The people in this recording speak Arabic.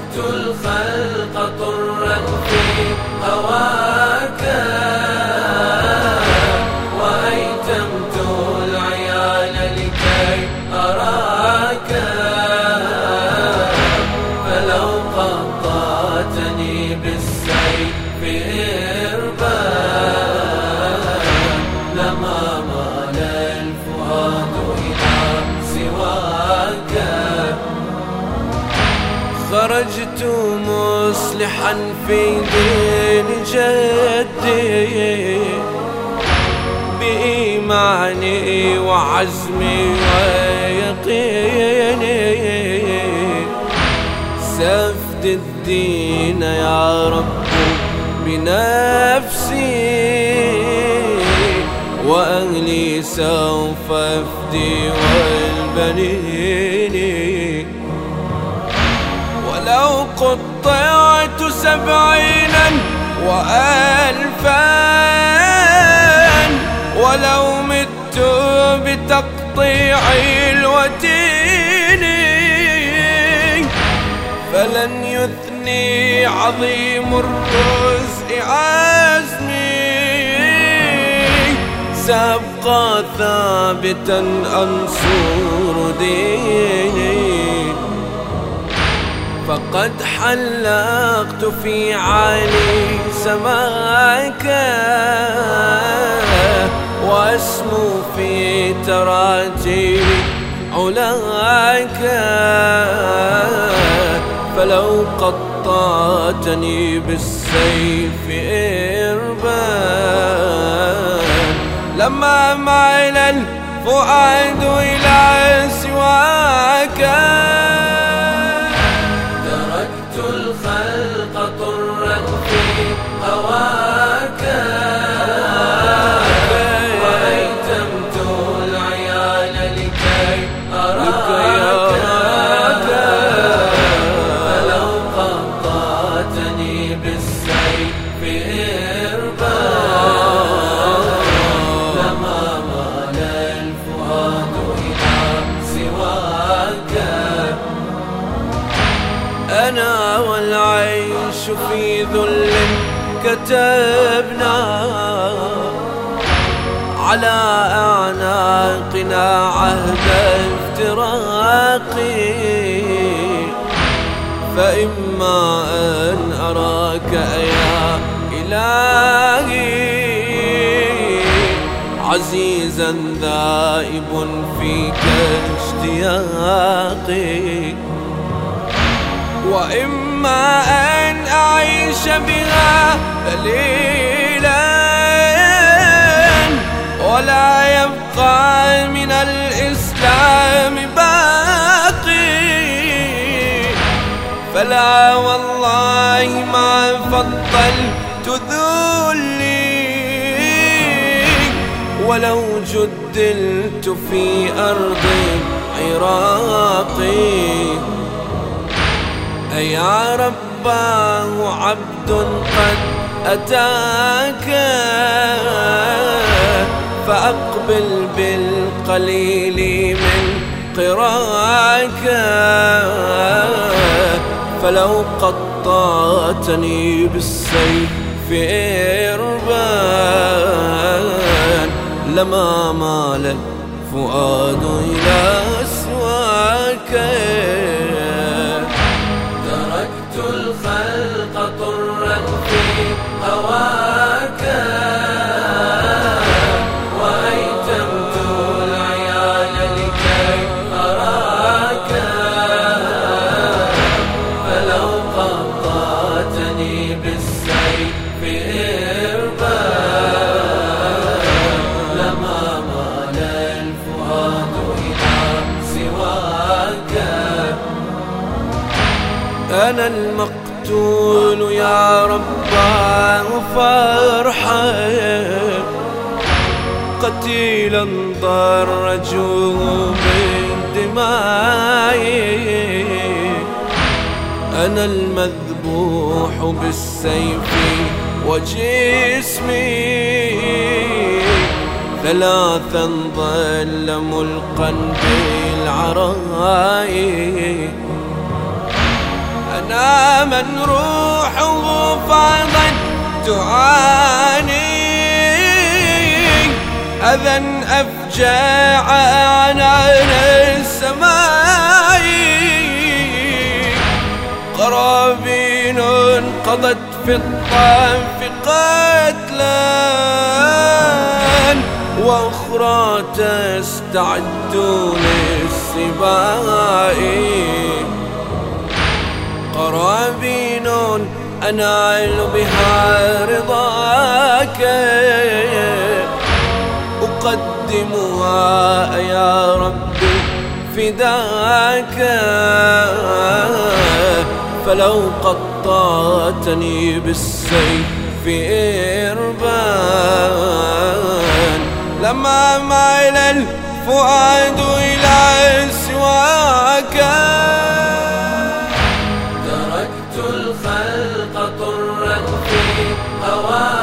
الخلق طرا في هواك، وأيتمت العيال لكي أراك، فلو قطعتني بالسيف إربا لما مال الفؤاد إلى سواك. خرجت مصلحا في دين جدي بإيماني وعزمي ويقيني، سفد الدين يا رب بنفسي، وأهلي سوف أفدي والبنين. ولو قطعت 70 و1000، ولو مت بتقطيع الوتين، فلن يثني عظيم الرزق عزمي، سأبقى ثابتا أنصر ديني. فقد حلقت في عالي سماك، واسمو في تراتيل علاك، فلو قطعتني بالسيف إربان لما مال الفؤاد إلى سواك. تركت الخلق طرا في هواك، وأيتمت العيال لكي أراك، فلو قطعتني بالسيف إربا لما مال الفؤاد إلى سواك. أنا والعيش في ذل كتبنا على أعناقنا عهد افتراق، فإما أن أراك يا إلهي عزيزا ذائب فيك اشتياقي، وإما أن أعيش بها ذليلا ولا يبقى من الإسلام باقي، فلا والله ما فضلت ذلي ولو جدلت في أرض عراقي. يا رباه عبد قد أتاك، فأقبل بالقليل من قراك، فلو قطعتني بالسيف إربان لما مال الفؤاد إلى سواك. الخلق طرا في هواك، وأيتمت العيال لكي أراك، فلو قطعتني بالسيف إربا لما مال الفؤاد إلى سواك. أنا المقتول يا رباه فرحا، قتيلا ضرجوه بالدماء، أنا المذبوح بالسيف وجسمي، ثلاثا ظل ملقا بالعراء، أنا من روحه فاضت تعاني أذى أفجع عنان السماء قرابين قضت في الطاف قتلا وأخرى تستعد للسباء قرابين أنال بها رضاك أقدمها يا ربي فداك فلو قطعتني بالسيف إربان لما مال الفؤاد إلى سواك تركت الخلق طرا في هواك